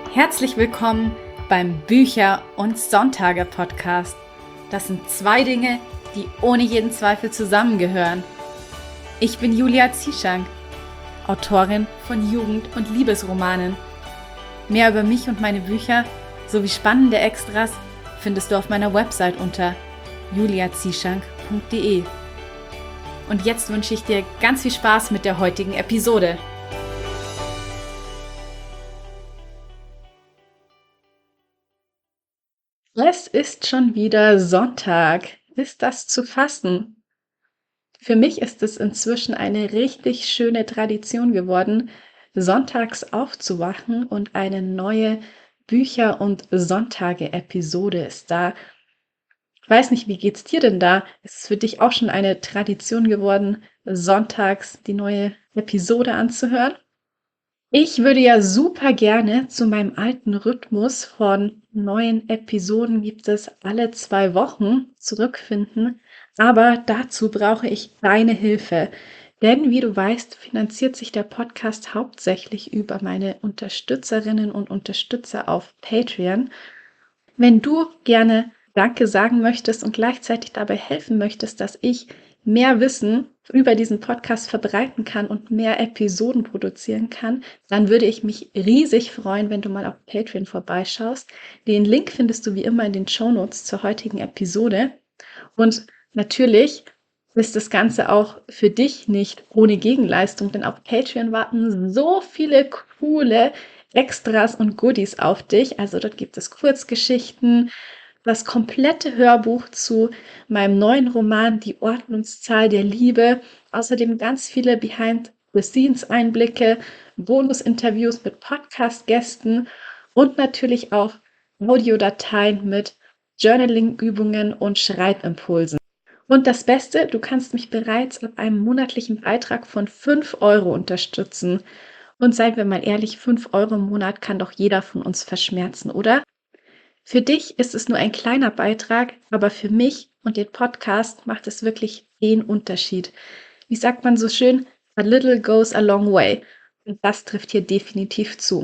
Herzlich willkommen beim Bücher- und Sonntage-Podcast. Das sind zwei Dinge, die ohne jeden Zweifel zusammengehören. Ich bin Julia Zieschank, Autorin von Jugend- und Liebesromanen. Mehr über mich und meine Bücher sowie spannende Extras findest du auf meiner Website unter juliazieschank.de. Und jetzt wünsche ich dir ganz viel Spaß mit der heutigen Episode. Es ist schon wieder Sonntag. Ist das zu fassen? Für mich ist es inzwischen eine richtig schöne Tradition geworden, sonntags aufzuwachen und eine neue Bücher- und Sonntage-Episode ist da. Ich weiß nicht, wie geht's dir denn da? Ist es für dich auch schon eine Tradition geworden, sonntags die neue Episode anzuhören? Ich würde ja super gerne zu meinem alten Rhythmus von neuen Episoden gibt es alle 2 Wochen zurückfinden, aber dazu brauche ich deine Hilfe. Denn wie du weißt, finanziert sich der Podcast hauptsächlich über meine Unterstützerinnen und Unterstützer auf Patreon. Wenn du gerne Danke sagen möchtest und gleichzeitig dabei helfen möchtest, dass ich mehr Wissen über diesen Podcast verbreiten kann und mehr Episoden produzieren kann, dann würde ich mich riesig freuen, wenn du mal auf Patreon vorbeischaust. Den Link findest du wie immer in den Shownotes zur heutigen Episode. Und natürlich ist das Ganze auch für dich nicht ohne Gegenleistung, denn auf Patreon warten so viele coole Extras und Goodies auf dich. Also dort gibt es Kurzgeschichten, das komplette Hörbuch zu meinem neuen Roman Die Ordnungszahl der Liebe. Außerdem ganz viele Behind-the-Scenes-Einblicke, Bonus-Interviews mit Podcast-Gästen und natürlich auch Audiodateien mit Journaling-Übungen und Schreibimpulsen. Und das Beste, du kannst mich bereits ab einem monatlichen Beitrag von 5 Euro unterstützen. Und seien wir mal ehrlich, 5 Euro im Monat kann doch jeder von uns verschmerzen, oder? Für dich ist es nur ein kleiner Beitrag, aber für mich und den Podcast macht es wirklich den Unterschied. Wie sagt man so schön? A little goes a long way. Und das trifft hier definitiv zu.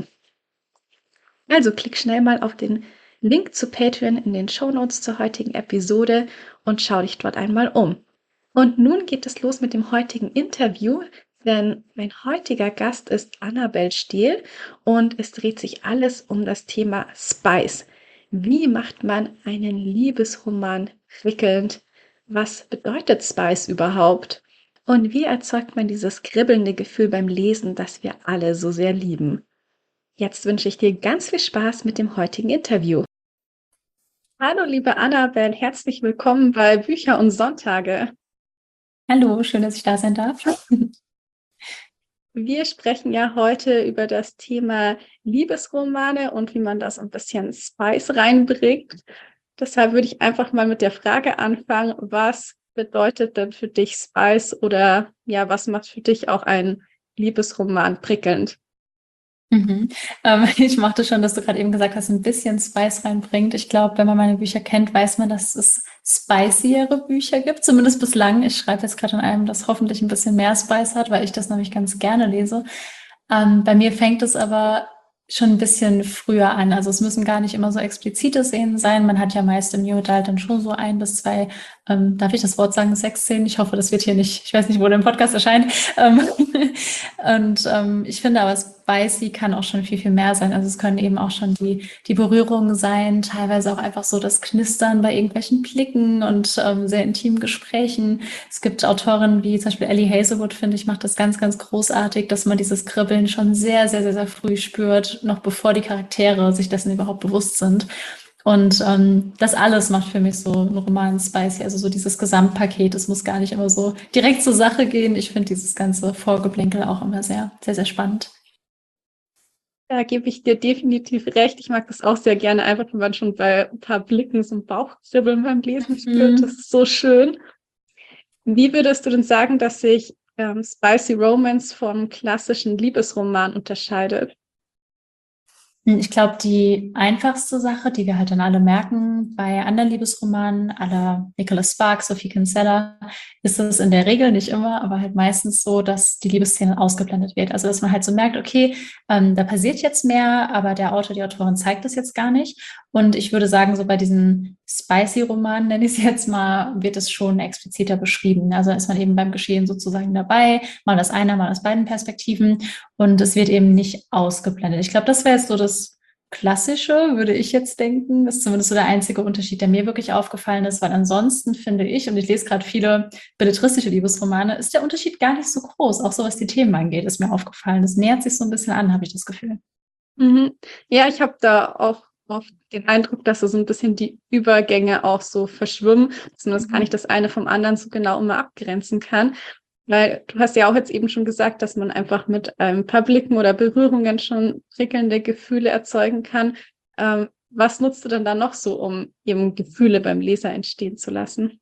Also klick schnell mal auf den Link zu Patreon in den Shownotes zur heutigen Episode und schau dich dort einmal um. Und nun geht es los mit dem heutigen Interview, denn mein heutiger Gast ist Annabel Stehl und es dreht sich alles um das Thema Spice. Wie macht man einen Liebesroman prickelnd? Was bedeutet Spice überhaupt? Und wie erzeugt man dieses kribbelnde Gefühl beim Lesen, das wir alle so sehr lieben? Jetzt wünsche ich dir ganz viel Spaß mit dem heutigen Interview. Hallo, liebe Annabel, herzlich willkommen bei Bücher und Sonntage. Hallo, schön, dass ich da sein darf. Wir sprechen ja heute über das Thema Liebesromane und wie man das ein bisschen Spice reinbringt. Deshalb würde ich einfach mal mit der Frage anfangen, was bedeutet denn für dich Spice oder ja, was macht für dich auch ein Liebesroman prickelnd? Mhm. Ich mochte schon, dass du gerade eben gesagt hast, ein bisschen Spice reinbringt. Ich glaube, wenn man meine Bücher kennt, weiß man, dass es spiciere Bücher gibt, zumindest bislang. Ich schreibe jetzt gerade an einem, das hoffentlich ein bisschen mehr Spice hat, weil ich das nämlich ganz gerne lese. Bei mir fängt es aber schon ein bisschen früher an. Also es müssen gar nicht immer so explizite Szenen sein. Man hat ja meist im New Adult dann schon so 1 bis 2, darf ich das Wort sagen, Sexszenen? Ich hoffe, das wird hier nicht, ich weiß nicht, wo der Podcast erscheint. Ich finde aber, Spicy kann auch schon viel, viel mehr sein. Also es können eben auch schon die Berührungen sein, teilweise auch einfach so das Knistern bei irgendwelchen Blicken und sehr intimen Gesprächen. Es gibt Autorinnen wie zum Beispiel Ellie Hazelwood, finde ich, macht das ganz, ganz großartig, dass man dieses Kribbeln schon sehr, sehr, sehr, sehr früh spürt, noch bevor die Charaktere sich dessen überhaupt bewusst sind. Und das alles macht für mich so einen Roman spicy, also so dieses Gesamtpaket. Es muss gar nicht immer so direkt zur Sache gehen. Ich finde dieses ganze Vorgeplänkel auch immer sehr, sehr, sehr spannend. Da gebe ich dir definitiv recht. Ich mag das auch sehr gerne, einfach wenn man schon bei ein paar Blicken so ein Bauchkribbeln beim Lesen spürt. Das Mhm. ist so schön. Wie würdest du denn sagen, dass sich Spicy Romance vom klassischen Liebesroman unterscheidet? Ich glaube, die einfachste Sache, die wir halt dann alle merken bei anderen Liebesromanen, à la Nicholas Sparks, Sophie Kinsella, ist es in der Regel, nicht immer, aber halt meistens so, dass die Liebesszene ausgeblendet wird. Also dass man halt so merkt, okay, da passiert jetzt mehr, aber der Autor, die Autorin zeigt das jetzt gar nicht. Und ich würde sagen, so bei diesen Spicy-Romanen, nenne ich es jetzt mal, wird es schon expliziter beschrieben. Also da ist man eben beim Geschehen sozusagen dabei, mal aus einer, mal aus beiden Perspektiven. Und es wird eben nicht ausgeblendet. Ich glaube, das wäre jetzt so das Klassische, würde ich jetzt denken. Das ist zumindest so der einzige Unterschied, der mir wirklich aufgefallen ist, weil ansonsten finde ich, und ich lese gerade viele belletristische Liebesromane, ist der Unterschied gar nicht so groß. Auch so, was die Themen angeht, ist mir aufgefallen. Das nähert sich so ein bisschen an, habe ich das Gefühl. Mhm. Ja, ich habe da auch oft den Eindruck, dass so ein bisschen die Übergänge auch so verschwimmen, dass man das gar nicht das eine vom anderen so genau immer abgrenzen kann. Weil du hast ja auch jetzt eben schon gesagt, dass man einfach mit ein paar Blicken oder Berührungen schon prickelnde Gefühle erzeugen kann. Was nutzt du denn da noch so, um eben Gefühle beim Leser entstehen zu lassen?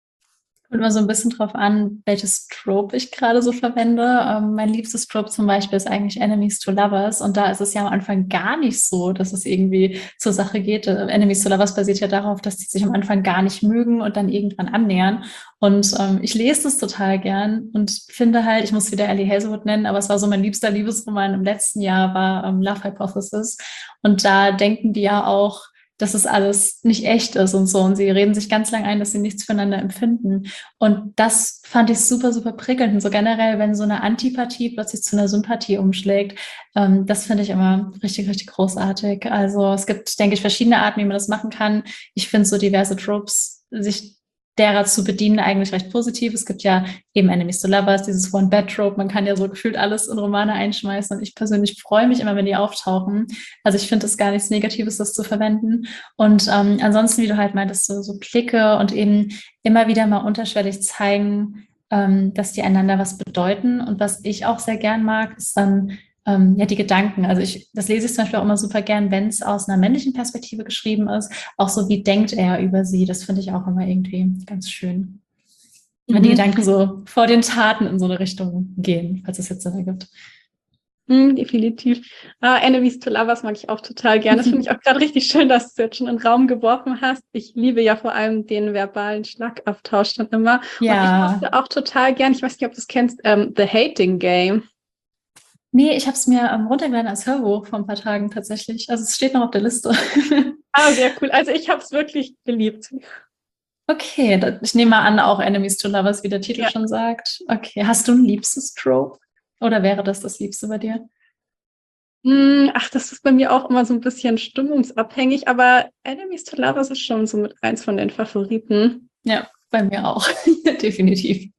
Kommt mal so ein bisschen drauf an, welches Trope ich gerade so verwende. Mein liebstes Trope zum Beispiel ist eigentlich Enemies to Lovers. Und da ist es ja am Anfang gar nicht so, dass es irgendwie zur Sache geht. Enemies to Lovers basiert ja darauf, dass die sich am Anfang gar nicht mögen und dann irgendwann annähern. Und ich lese das total gern und finde halt, ich muss wieder Ellie Hazelwood nennen, aber es war so mein liebster Liebesroman im letzten Jahr, war Love Hypothesis. Und da denken die ja auch, dass es alles nicht echt ist und so. Und sie reden sich ganz lang ein, dass sie nichts füreinander empfinden. Und das fand ich super, super prickelnd. Und so generell, wenn so eine Antipathie plötzlich zu einer Sympathie umschlägt, das finde ich immer richtig, richtig großartig. Also es gibt, denke ich, verschiedene Arten, wie man das machen kann. Ich finde so diverse Tropes, sich derer zu bedienen, eigentlich recht positiv. Es gibt ja eben Enemies to Lovers, dieses One-Bed-Trope. Man kann ja so gefühlt alles in Romane einschmeißen. Und ich persönlich freue mich immer, wenn die auftauchen. Also ich finde es gar nichts Negatives, das zu verwenden. Und ansonsten, wie du halt meintest, so Blicke und eben immer wieder mal unterschwellig zeigen, dass die einander was bedeuten. Und was ich auch sehr gern mag, ist dann ja, die Gedanken. Also das lese ich zum Beispiel auch immer super gern, wenn es aus einer männlichen Perspektive geschrieben ist. Auch so, wie denkt er über sie? Das finde ich auch immer irgendwie ganz schön. Wenn die Gedanken so vor den Taten in so eine Richtung gehen, falls es jetzt Sinn ergibt. Definitiv. Enemies to Lovers mag ich auch total gerne. Das finde ich auch gerade richtig schön, dass du jetzt schon in den Raum geworfen hast. Ich liebe ja vor allem den verbalen Schlagabtausch dann immer. Ja. Und ich mochte auch total gern, ich weiß nicht, ob du es kennst, The Hating Game. Nee, ich habe es mir runtergeladen als Hörbuch vor ein paar Tagen tatsächlich. Also es steht noch auf der Liste. Sehr cool. Also ich habe es wirklich geliebt. Okay, ich nehme mal an, auch Enemies to Lovers, wie der Titel schon sagt. Okay, hast du ein liebstes Trope? Oder wäre das Liebste bei dir? Das ist bei mir auch immer so ein bisschen stimmungsabhängig, aber Enemies to Lovers ist schon so mit eins von den Favoriten. Ja, bei mir auch. Definitiv.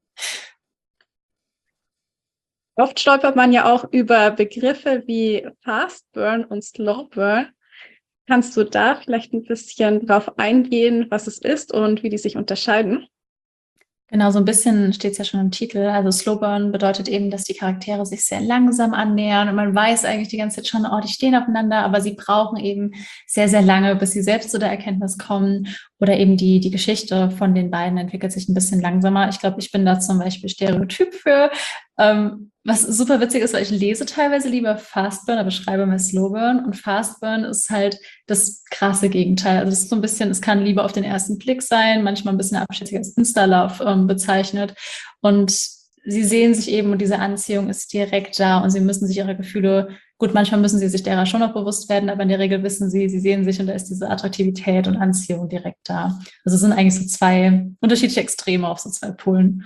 Oft stolpert man ja auch über Begriffe wie Fast Burn und Slow Burn. Kannst du da vielleicht ein bisschen drauf eingehen, was es ist und wie die sich unterscheiden? Genau, so ein bisschen steht es ja schon im Titel. Also Slow Burn bedeutet eben, dass die Charaktere sich sehr langsam annähern und man weiß eigentlich die ganze Zeit schon, oh, die stehen aufeinander, aber sie brauchen eben sehr, sehr lange, bis sie selbst zu der Erkenntnis kommen oder eben die Geschichte von den beiden entwickelt sich ein bisschen langsamer. Ich glaube, ich bin da zum Beispiel Stereotyp für, was super witzig ist, weil ich lese teilweise lieber Fast Burn, aber schreibe mal Slow Burn und Fast Burn ist halt das krasse Gegenteil. Also es ist so ein bisschen, es kann lieber auf den ersten Blick sein, manchmal ein bisschen abschätzig als Insta-Love bezeichnet. Und sie sehen sich eben und diese Anziehung ist direkt da und sie müssen sich ihrer Gefühle, gut, manchmal müssen sie sich derer schon noch bewusst werden, aber in der Regel wissen sie sehen sich und da ist diese Attraktivität und Anziehung direkt da. Also es sind eigentlich so zwei unterschiedliche Extreme auf so zwei Polen.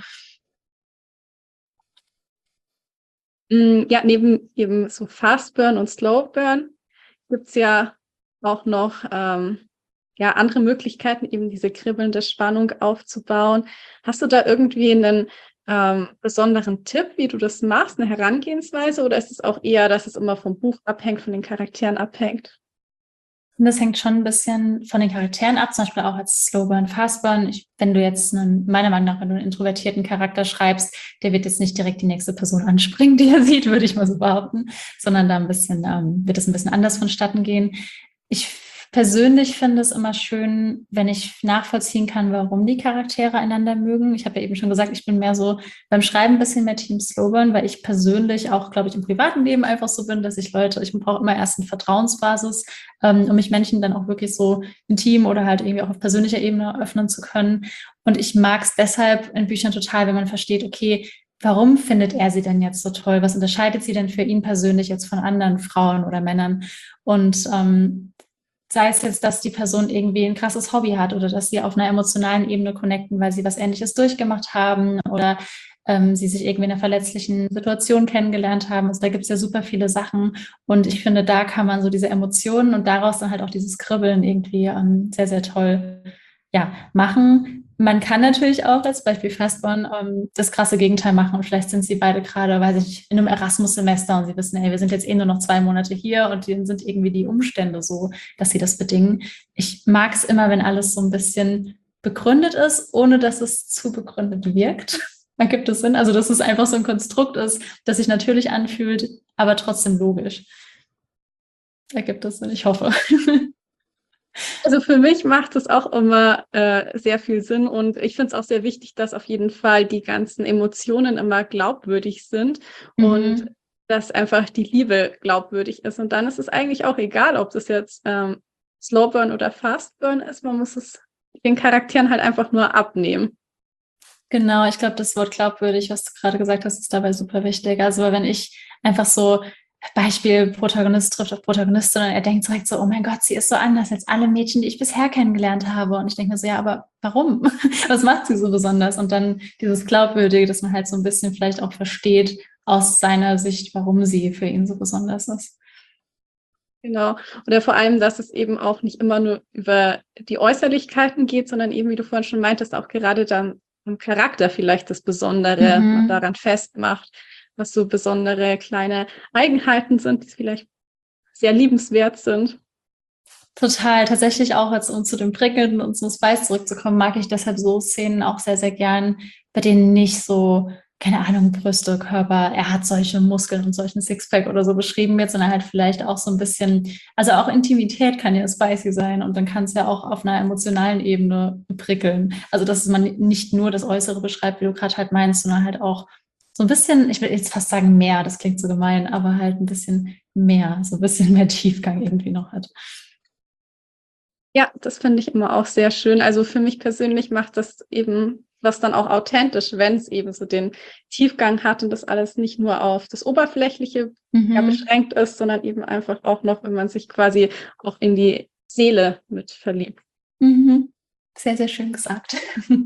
Ja, neben eben so Fast Burn und Slow Burn gibt es ja auch noch andere Möglichkeiten, eben diese kribbelnde Spannung aufzubauen. Hast du da irgendwie einen besonderen Tipp, wie du das machst, eine Herangehensweise, oder ist es auch eher, dass es immer vom Buch abhängt, von den Charakteren abhängt? Und das hängt schon ein bisschen von den Charakteren ab, zum Beispiel auch als Slow Burn, Fast Burn. Wenn du jetzt meiner Meinung nach, wenn du einen introvertierten Charakter schreibst, der wird jetzt nicht direkt die nächste Person anspringen, die er sieht, würde ich mal so behaupten, sondern da wird es ein bisschen anders vonstatten gehen. Ich persönlich finde es immer schön, wenn ich nachvollziehen kann, warum die Charaktere einander mögen. Ich habe ja eben schon gesagt, ich bin mehr so beim Schreiben ein bisschen mehr Team Slowburn, weil ich persönlich auch, glaube ich, im privaten Leben einfach so bin, dass ich brauche immer erst eine Vertrauensbasis, um mich Menschen dann auch wirklich so intim oder halt irgendwie auch auf persönlicher Ebene öffnen zu können. Und ich mag es deshalb in Büchern total, wenn man versteht, okay, warum findet er sie denn jetzt so toll? Was unterscheidet sie denn für ihn persönlich jetzt von anderen Frauen oder Männern? Und sei es jetzt, dass die Person irgendwie ein krasses Hobby hat oder dass sie auf einer emotionalen Ebene connecten, weil sie was Ähnliches durchgemacht haben oder sie sich irgendwie in einer verletzlichen Situation kennengelernt haben. Also da gibt es ja super viele Sachen. Und ich finde, da kann man so diese Emotionen und daraus dann halt auch dieses Kribbeln irgendwie sehr, sehr toll ja, machen. Man kann natürlich auch als Beispiel Fastborn das krasse Gegenteil machen und vielleicht sind sie beide gerade, weiß ich nicht, in einem Erasmus-Semester und sie wissen, ey, wir sind jetzt eh nur noch 2 Monate hier und dann sind irgendwie die Umstände so, dass sie das bedingen. Ich mag es immer, wenn alles so ein bisschen begründet ist, ohne dass es zu begründet wirkt. Da gibt es Sinn. Also, dass es einfach so ein Konstrukt ist, das sich natürlich anfühlt, aber trotzdem logisch. Da gibt es Sinn, ich hoffe. Also für mich macht es auch immer sehr viel Sinn und ich finde es auch sehr wichtig, dass auf jeden Fall die ganzen Emotionen immer glaubwürdig sind und Mhm. dass einfach die Liebe glaubwürdig ist. Und dann ist es eigentlich auch egal, ob das jetzt Slowburn oder Fastburn ist. Man muss es den Charakteren halt einfach nur abnehmen. Genau, ich glaube, das Wort glaubwürdig, was du gerade gesagt hast, ist dabei super wichtig. Also wenn ich einfach so Beispiel Protagonist trifft auf Protagonistin und er denkt direkt so, oh mein Gott, sie ist so anders als alle Mädchen, die ich bisher kennengelernt habe. Und ich denke mir so, ja, aber warum? Was macht sie so besonders? Und dann dieses Glaubwürdige, dass man halt so ein bisschen vielleicht auch versteht aus seiner Sicht, warum sie für ihn so besonders ist. Genau. Oder vor allem, dass es eben auch nicht immer nur über die Äußerlichkeiten geht, sondern eben, wie du vorhin schon meintest, auch gerade dann im Charakter vielleicht das Besondere man Mhm. daran festmacht, was so besondere kleine Eigenheiten sind, die vielleicht sehr liebenswert sind. Total, tatsächlich auch, jetzt um zu dem Prickelnden und zum Spice zurückzukommen, mag ich deshalb so Szenen auch sehr, sehr gern, bei denen nicht so, keine Ahnung, Brüste, Körper, er hat solche Muskeln und solchen Sixpack oder so beschrieben wird, sondern halt vielleicht auch so ein bisschen, also auch Intimität kann ja spicy sein und dann kann es ja auch auf einer emotionalen Ebene prickeln. Also, dass man nicht nur das Äußere beschreibt, wie du gerade halt meinst, sondern halt auch so ein bisschen, ich will jetzt fast sagen mehr, das klingt so gemein, aber halt ein bisschen mehr, so ein bisschen mehr Tiefgang irgendwie noch hat. Ja, das finde ich immer auch sehr schön. Also für mich persönlich macht das eben was dann auch authentisch, wenn es eben so den Tiefgang hat und das alles nicht nur auf das Oberflächliche ja, Mhm. beschränkt ist, sondern eben einfach auch noch, wenn man sich quasi auch in die Seele mit verliebt. Mhm. Sehr, sehr schön gesagt.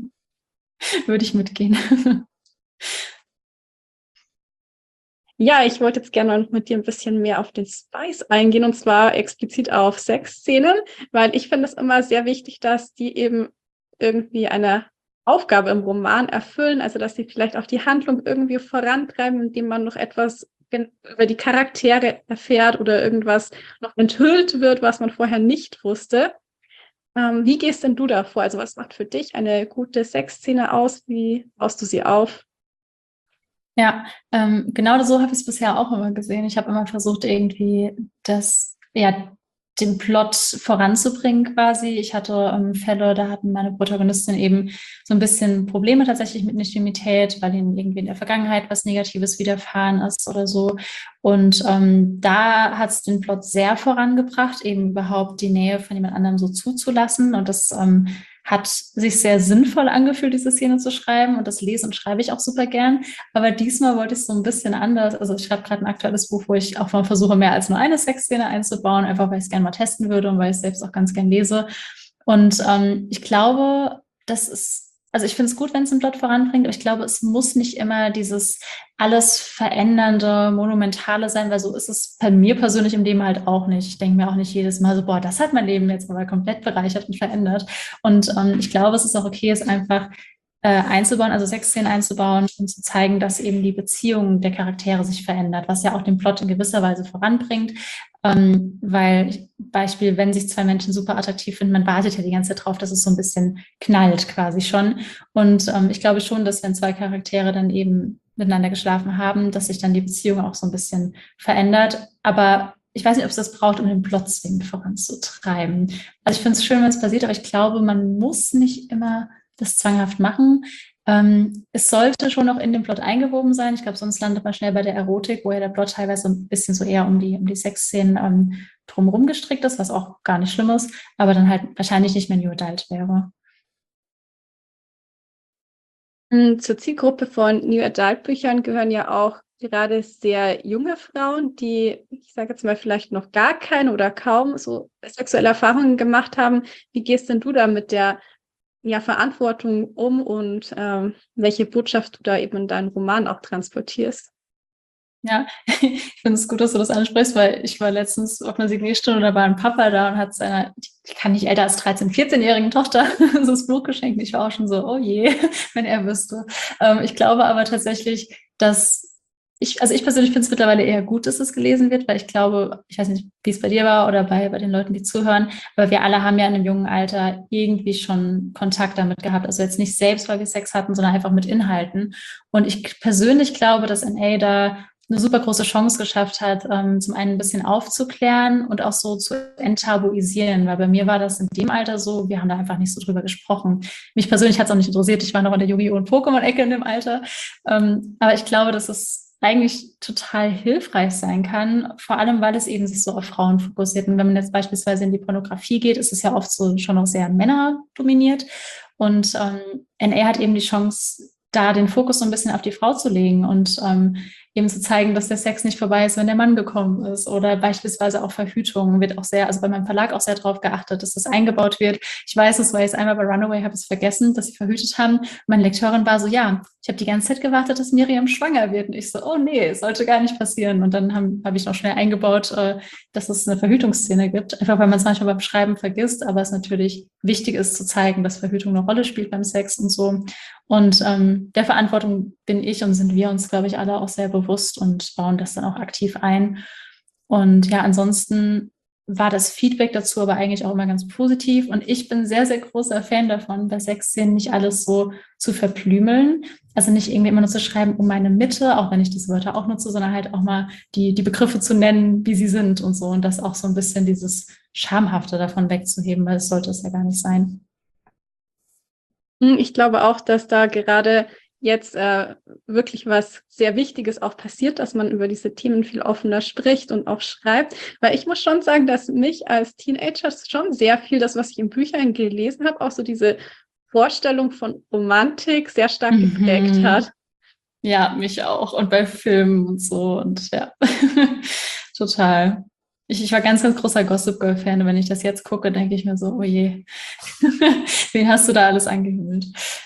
Würde ich mitgehen. Ja, ich wollte jetzt gerne noch mit dir ein bisschen mehr auf den Spice eingehen und zwar explizit auf Sexszenen, weil ich finde es immer sehr wichtig, dass die eben irgendwie eine Aufgabe im Roman erfüllen, also dass sie vielleicht auch die Handlung irgendwie vorantreiben, indem man noch etwas über die Charaktere erfährt oder irgendwas noch enthüllt wird, was man vorher nicht wusste. Wie gehst denn du da vor? Also was macht für dich eine gute Sexszene aus? Wie baust du sie auf? Ja, genau so habe ich es bisher auch immer gesehen. Ich habe immer versucht, irgendwie ja, den Plot voranzubringen quasi. Ich hatte Fälle, da hatten meine Protagonistin eben so ein bisschen Probleme tatsächlich mit Intimität, weil ihnen irgendwie in der Vergangenheit was Negatives widerfahren ist oder so. Und da hat es den Plot sehr vorangebracht, eben überhaupt die Nähe von jemand anderem so zuzulassen. Und das hat sich sehr sinnvoll angefühlt, diese Szene zu schreiben. Und das lese und schreibe ich auch super gern. Aber diesmal wollte ich es so ein bisschen anders. Also ich schreibe gerade ein aktuelles Buch, wo ich auch mal versuche, mehr als nur eine Sexszene einzubauen, einfach weil ich es gerne mal testen würde und weil ich es selbst auch ganz gern lese. Und ich glaube, also ich finde es gut, wenn es den Plot voranbringt, aber ich glaube, es muss nicht immer dieses alles verändernde, monumentale sein, weil so ist es bei mir persönlich im Leben halt auch nicht. Ich denke mir auch nicht jedes Mal so, boah, das hat mein Leben jetzt aber komplett bereichert und verändert. Und ich glaube, es ist auch okay, es einfach einzubauen, also Sexszenen einzubauen und zu zeigen, dass eben die Beziehung der Charaktere sich verändert, was ja auch den Plot in gewisser Weise voranbringt. Weil Beispiel, wenn sich zwei Menschen super attraktiv finden, man wartet ja die ganze Zeit drauf, dass es so ein bisschen knallt quasi schon. Und ich glaube schon, dass wenn zwei Charaktere dann eben miteinander geschlafen haben, dass sich dann die Beziehung auch so ein bisschen verändert. Aber ich weiß nicht, ob es das braucht, um den Plot zwingend voranzutreiben. Also ich finde es schön, wenn es passiert, aber ich glaube, man muss nicht immer das zwanghaft machen. Es sollte schon noch in den Plot eingewoben sein. Ich glaube, sonst landet man schnell bei der Erotik, wo ja der Plot teilweise so ein bisschen so eher um die Sexszenen drumherum gestrickt ist, was auch gar nicht schlimm ist, aber dann halt wahrscheinlich nicht mehr New Adult wäre. Zur Zielgruppe von New Adult Büchern gehören ja auch gerade sehr junge Frauen, die, ich sage jetzt mal, vielleicht noch gar keine oder kaum so sexuelle Erfahrungen gemacht haben. Wie gehst denn du da mit der Verantwortung um und welche Botschaft du da eben in deinen Roman auch transportierst? Ja, ich finde es gut, dass du das ansprichst, weil ich war letztens auf einer Signierstunde, da war ein Papa da und hat seiner, die kann nicht älter als 13-, 14-jährigen Tochter so das Buch geschenkt. Ich war auch schon so, oh je, wenn er wüsste. Ich glaube aber tatsächlich, also ich persönlich finde es mittlerweile eher gut, dass es gelesen wird, weil ich glaube, ich weiß nicht, wie es bei dir war oder bei den Leuten, die zuhören, aber wir alle haben ja in einem jungen Alter irgendwie schon Kontakt damit gehabt. Also jetzt nicht selbst, weil wir Sex hatten, sondern einfach mit Inhalten. Und ich persönlich glaube, dass NA da eine super große Chance geschafft hat, zum einen ein bisschen aufzuklären und auch so zu enttabuisieren, weil bei mir war das in dem Alter so, wir haben da einfach nicht so drüber gesprochen. Mich persönlich hat es auch nicht interessiert, ich war noch in der Yu-Gi-Oh! Und Pokémon-Ecke in dem Alter, aber ich glaube, dass es eigentlich total hilfreich sein kann, vor allem, weil es eben sich so auf Frauen fokussiert. Und wenn man jetzt beispielsweise in die Pornografie geht, ist es ja oft so schon noch sehr männerdominiert. Und NA hat eben die Chance, da den Fokus so ein bisschen auf die Frau zu legen und eben zu zeigen, dass der Sex nicht vorbei ist, wenn der Mann gekommen ist. Oder beispielsweise auch Verhütung wird auch sehr, also bei meinem Verlag auch sehr darauf geachtet, dass das eingebaut wird. Ich weiß es, weil ich es einmal bei Runaway habe es vergessen, dass sie verhütet haben. Meine Lekteurin war so, ja, ich habe die ganze Zeit gewartet, dass Miriam schwanger wird. Und ich so, oh nee, es sollte gar nicht passieren. Und dann habe ich noch schnell eingebaut, dass es eine Verhütungsszene gibt. Einfach weil man es manchmal beim Schreiben vergisst, aber es natürlich wichtig ist zu zeigen, dass Verhütung eine Rolle spielt beim Sex und so. Und der Verantwortung bin ich und sind wir uns, glaube ich, alle auch sehr bewusst und bauen das dann auch aktiv ein. Und ja, ansonsten war das Feedback dazu aber eigentlich auch immer ganz positiv. Und ich bin sehr, sehr großer Fan davon, bei Sexszenen nicht alles so zu verblümeln. Also nicht irgendwie immer nur zu schreiben, um meine Mitte, auch wenn ich diese Wörter auch nutze, sondern halt auch mal die Begriffe zu nennen, wie sie sind und so. Und das auch so ein bisschen dieses Schamhafte davon wegzuheben, weil es sollte es ja gar nicht sein. Ich glaube auch, dass da gerade jetzt wirklich was sehr Wichtiges auch passiert, dass man über diese Themen viel offener spricht und auch schreibt. Weil ich muss schon sagen, dass mich als Teenager schon sehr viel, das, was ich in Büchern gelesen habe, auch so diese Vorstellung von Romantik sehr stark geprägt hat. Ja, mich auch. Und bei Filmen und so. Und ja, total. Ich war ganz, ganz großer Gossip Girl-Fan. Und wenn ich das jetzt gucke, denke ich mir so, oh je, wen hast du da alles angehimmelt?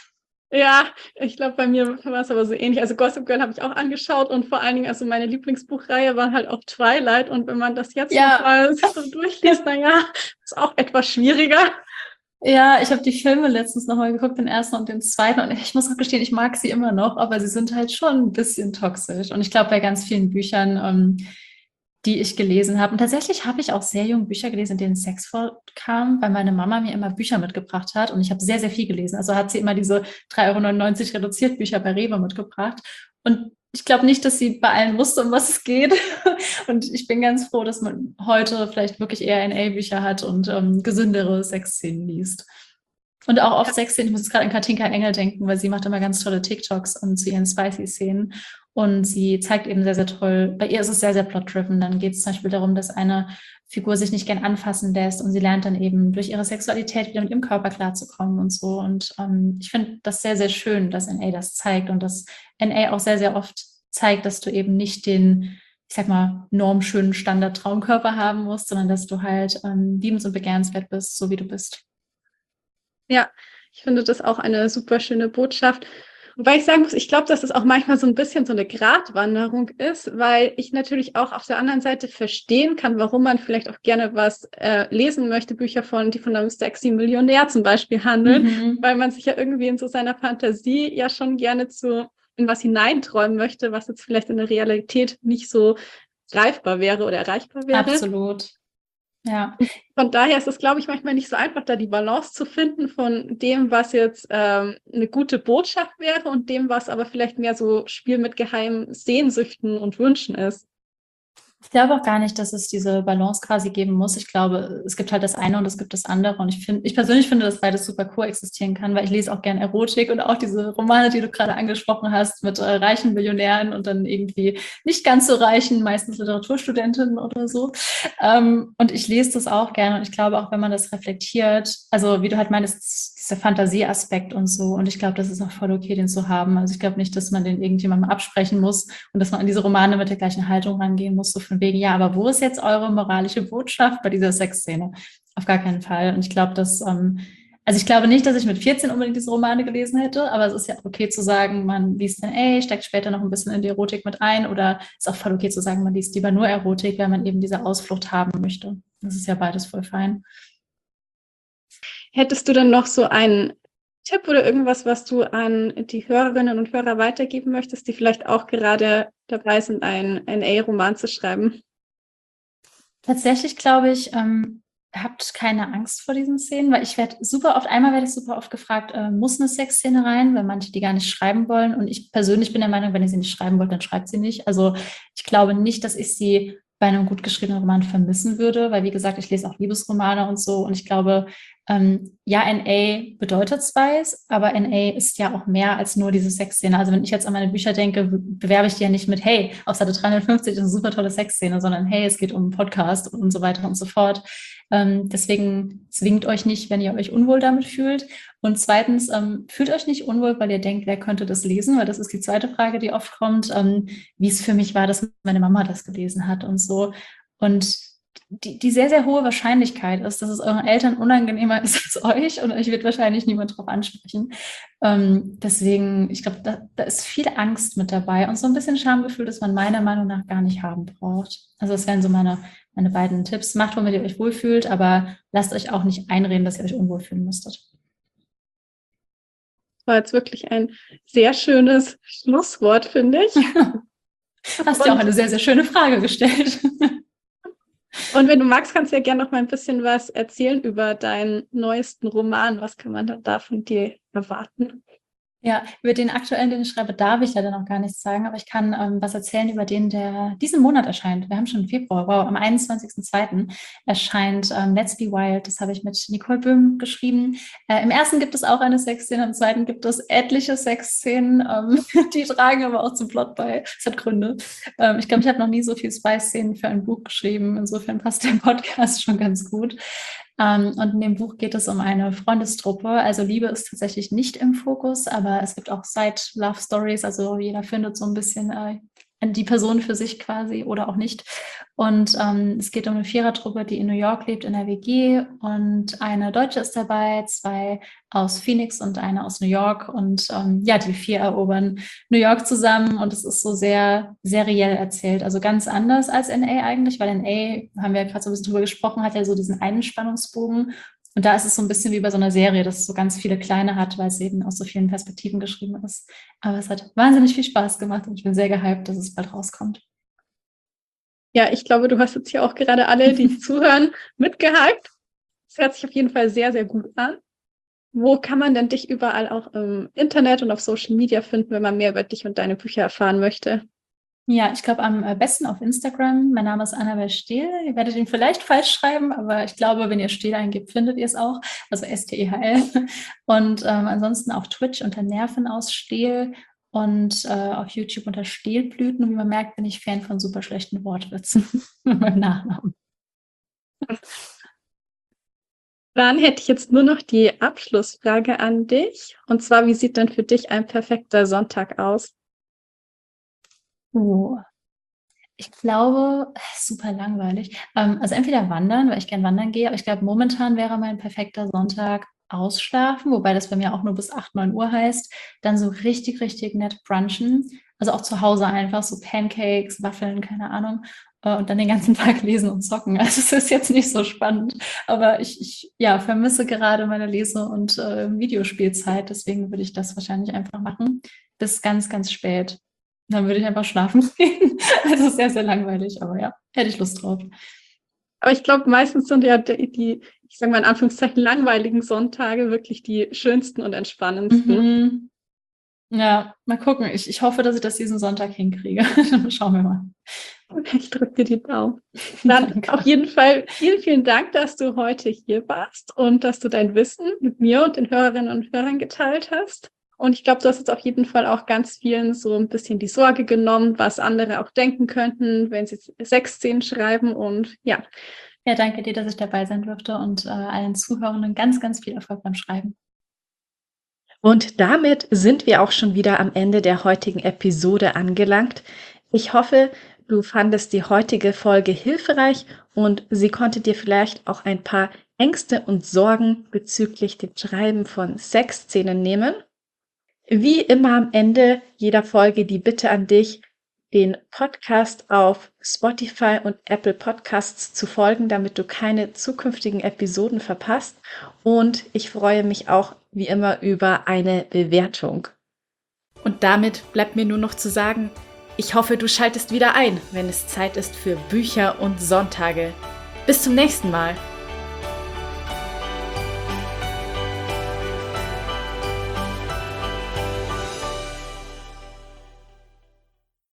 Ja, ich glaube, bei mir war es aber so ähnlich. Also Gossip Girl habe ich auch angeschaut und vor allen Dingen, also meine Lieblingsbuchreihe war halt auch Twilight. Und wenn man das jetzt Ja, nochmal so durchliest, naja, ist auch etwas schwieriger. ja, ich habe die Filme letztens nochmal geguckt, den ersten und den zweiten. Und ich muss auch gestehen, ich mag sie immer noch, aber sie sind halt schon ein bisschen toxisch. Und ich glaube, bei ganz vielen Büchern, die ich gelesen habe. Und tatsächlich habe ich auch sehr jung Bücher gelesen, in denen Sex vorkam, weil meine Mama mir immer Bücher mitgebracht hat. Und ich habe sehr, sehr viel gelesen. Also hat sie immer diese 3,99 € reduziert Bücher bei Rewe mitgebracht. Und ich glaube nicht, dass sie bei allen wusste, um was es geht. Und ich bin ganz froh, dass man heute vielleicht wirklich eher NA-Bücher hat und gesündere Sexszenen liest. Und auch oft Sexszenen, ich muss jetzt gerade an Katinka Engel denken, weil sie macht immer ganz tolle TikToks zu ihren Spicy-Szenen. Und sie zeigt eben sehr, sehr toll, bei ihr ist es sehr, sehr plot-driven. Dann geht es zum Beispiel darum, dass eine Figur sich nicht gern anfassen lässt und sie lernt dann eben durch ihre Sexualität wieder mit ihrem Körper klarzukommen und so. Und ich finde das sehr, sehr schön, dass NA das zeigt und dass NA auch sehr, sehr oft zeigt, dass du eben nicht den, ich sag mal, normschönen Standard-Traumkörper haben musst, sondern dass du halt liebens- und begehrenswert bist, so wie du bist. Ja, ich finde das auch eine super schöne Botschaft. Wobei ich sagen muss, ich glaube, dass es auch manchmal so ein bisschen so eine Gratwanderung ist, weil ich natürlich auch auf der anderen Seite verstehen kann, warum man vielleicht auch gerne was lesen möchte, Bücher die von einem sexy Millionär zum Beispiel handeln, weil man sich ja irgendwie in so seiner Fantasie ja schon gerne in was hineinträumen möchte, was jetzt vielleicht in der Realität nicht so greifbar wäre oder erreichbar wäre. Absolut. Ja. Von daher ist es, glaube ich, manchmal nicht so einfach, da die Balance zu finden von dem, was jetzt eine gute Botschaft wäre und dem, was aber vielleicht mehr so Spiel mit geheimen Sehnsüchten und Wünschen ist. Ich glaube auch gar nicht, dass es diese Balance quasi geben muss. Ich glaube, es gibt halt das eine und es gibt das andere. Und ich persönlich finde, dass beides super koexistieren kann, weil ich lese auch gern Erotik und auch diese Romane, die du gerade angesprochen hast, mit reichen Millionären und dann irgendwie nicht ganz so reichen, meistens Literaturstudentinnen oder so. Und ich lese das auch gerne. Und ich glaube auch, wenn man das reflektiert, also wie du halt meinst, dieser Fantasieaspekt und so. Und ich glaube, das ist auch voll okay, den zu haben. Also ich glaube nicht, dass man den irgendjemandem absprechen muss und dass man an diese Romane mit der gleichen Haltung rangehen muss, so von wegen, ja, aber wo ist jetzt eure moralische Botschaft bei dieser Sexszene? Auf gar keinen Fall. Und ich glaube, also ich glaube nicht, dass ich mit 14 unbedingt diese Romane gelesen hätte, aber es ist ja okay zu sagen, man liest dann, steckt später noch ein bisschen in die Erotik mit ein, oder ist auch voll okay zu sagen, man liest lieber nur Erotik, weil man eben diese Ausflucht haben möchte. Das ist ja beides voll fein. Hättest du dann noch so einen Tipp oder irgendwas, was du an die Hörerinnen und Hörer weitergeben möchtest, die vielleicht auch gerade dabei sind, einen NA-Roman zu schreiben? Tatsächlich glaube ich, habt keine Angst vor diesen Szenen, weil einmal werde ich super oft gefragt, muss eine Sexszene rein, weil manche die gar nicht schreiben wollen. Und ich persönlich bin der Meinung, wenn ihr sie nicht schreiben wollt, dann schreibt sie nicht. Also ich glaube nicht, dass ich sie bei einem gut geschriebenen Roman vermissen würde, weil wie gesagt, ich lese auch Liebesromane und so. Und ich glaube, ja, NA bedeutet Spice, aber NA ist ja auch mehr als nur diese Sexszene. Also wenn ich jetzt an meine Bücher denke, bewerbe ich die ja nicht mit, hey, auf Seite 350 ist eine super tolle Sexszene, sondern hey, es geht um einen Podcast und so weiter und so fort. Deswegen zwingt euch nicht, wenn ihr euch unwohl damit fühlt. Und zweitens, fühlt euch nicht unwohl, weil ihr denkt, wer könnte das lesen? Weil das ist die zweite Frage, die oft kommt, wie es für mich war, dass meine Mama das gelesen hat und so. Und die sehr, sehr hohe Wahrscheinlichkeit ist, dass es euren Eltern unangenehmer ist als euch, und euch wird wahrscheinlich niemand drauf ansprechen. Deswegen, ich glaube, da ist viel Angst mit dabei und so ein bisschen Schamgefühl, das man meiner Meinung nach gar nicht haben braucht. Also das wären so meine beiden Tipps. Macht, womit ihr euch wohlfühlt, aber lasst euch auch nicht einreden, dass ihr euch unwohl fühlen müsstet. Das war jetzt wirklich ein sehr schönes Schlusswort, finde ich. Hast ja auch eine sehr, sehr schöne Frage gestellt. Und wenn du magst, kannst du ja gerne noch mal ein bisschen was erzählen über deinen neuesten Roman. Was kann man da von dir erwarten? Ja, über den aktuellen, den ich schreibe, darf ich leider noch gar nichts sagen, aber ich kann was erzählen über den, der diesen Monat erscheint. Wir haben schon Februar, wow, am 21.02. erscheint Let's Be Wild. Das habe ich mit Nicole Böhm geschrieben. Im ersten gibt es auch eine Sexszene, im zweiten gibt es etliche Sexszenen, die tragen aber auch zum Plot bei. Es hat Gründe. Ich glaube, ich habe noch nie so viel Spice-Szenen für ein Buch geschrieben. Insofern passt der Podcast schon ganz gut. Und in dem Buch geht es um eine Freundestruppe. Also Liebe ist tatsächlich nicht im Fokus, aber es gibt auch Side-Love-Stories. Also jeder findet so ein bisschen die Person für sich quasi oder auch nicht. Und es geht um eine Vierertruppe, die in New York lebt, in der WG. Und eine Deutsche ist dabei, zwei aus Phoenix und eine aus New York. Und ja, die vier erobern New York zusammen. Und es ist so sehr seriell erzählt. Also ganz anders als NA eigentlich, weil NA, haben wir ja gerade so ein bisschen drüber gesprochen, hat ja so diesen einen Spannungsbogen. Und da ist es so ein bisschen wie bei so einer Serie, dass es so ganz viele kleine hat, weil es eben aus so vielen Perspektiven geschrieben ist. Aber es hat wahnsinnig viel Spaß gemacht und ich bin sehr gehypt, dass es bald rauskommt. Ja, ich glaube, du hast jetzt hier auch gerade alle, die zuhören, mitgehypt. Es hört sich auf jeden Fall sehr, sehr gut an. Wo kann man denn dich überall auch im Internet und auf Social Media finden, wenn man mehr über dich und deine Bücher erfahren möchte? Ja, ich glaube am besten auf Instagram. Mein Name ist Annabel Stehl. Ihr werdet ihn vielleicht falsch schreiben, aber ich glaube, wenn ihr Stehl eingibt, findet ihr es auch. Also Stehl. Und ansonsten auf Twitch unter Nerven aus Stehl und auf YouTube unter Stehlblüten. Und wie man merkt, bin ich Fan von super schlechten Wortwitzen mit meinem Nachnamen. Dann hätte ich jetzt nur noch die Abschlussfrage an dich. Und zwar, wie sieht denn für dich ein perfekter Sonntag aus? Oh, ich glaube, super langweilig. Also entweder wandern, weil ich gern wandern gehe, aber ich glaube, momentan wäre mein perfekter Sonntag ausschlafen, wobei das bei mir auch nur bis 8, 9 Uhr heißt. Dann so richtig, richtig nett brunchen. Also auch zu Hause einfach so Pancakes, Waffeln, keine Ahnung. Und dann den ganzen Tag lesen und zocken. Also es ist jetzt nicht so spannend, aber ich ja, vermisse gerade meine Lese- und Videospielzeit. Deswegen würde ich das wahrscheinlich einfach machen. Bis ganz, ganz spät. Dann würde ich einfach schlafen gehen. Also sehr, sehr langweilig, aber ja, hätte ich Lust drauf. Aber ich glaube, meistens sind ja ich sage mal in Anführungszeichen, langweiligen Sonntage wirklich die schönsten und entspannendsten. Mhm. Ja, mal gucken. Ich hoffe, dass ich das diesen Sonntag hinkriege. Schauen wir mal. Ich drücke dir die Daumen. Dann Danke. auf jeden Fall vielen, vielen Dank, dass du heute hier warst und dass du dein Wissen mit mir und den Hörerinnen und Hörern geteilt hast. Und ich glaube, du hast jetzt auf jeden Fall auch ganz vielen so ein bisschen die Sorge genommen, was andere auch denken könnten, wenn sie 16 schreiben. Und ja, Ja, danke dir, dass ich dabei sein durfte und allen Zuhörenden ganz, ganz viel Erfolg beim Schreiben. und damit sind wir auch schon wieder am Ende der heutigen Episode angelangt. Ich hoffe, du fandest die heutige Folge hilfreich und sie konnte dir vielleicht auch ein paar Ängste und Sorgen bezüglich dem Schreiben von Sexszenen nehmen. Wie immer am Ende jeder Folge die Bitte an dich, den Podcast auf Spotify und Apple Podcasts zu folgen, damit du keine zukünftigen Episoden verpasst. Und ich freue mich auch wie immer über eine Bewertung. Und damit bleibt mir nur noch zu sagen, ich hoffe, du schaltest wieder ein, wenn es Zeit ist für Bücher und Sonntage. Bis zum nächsten Mal.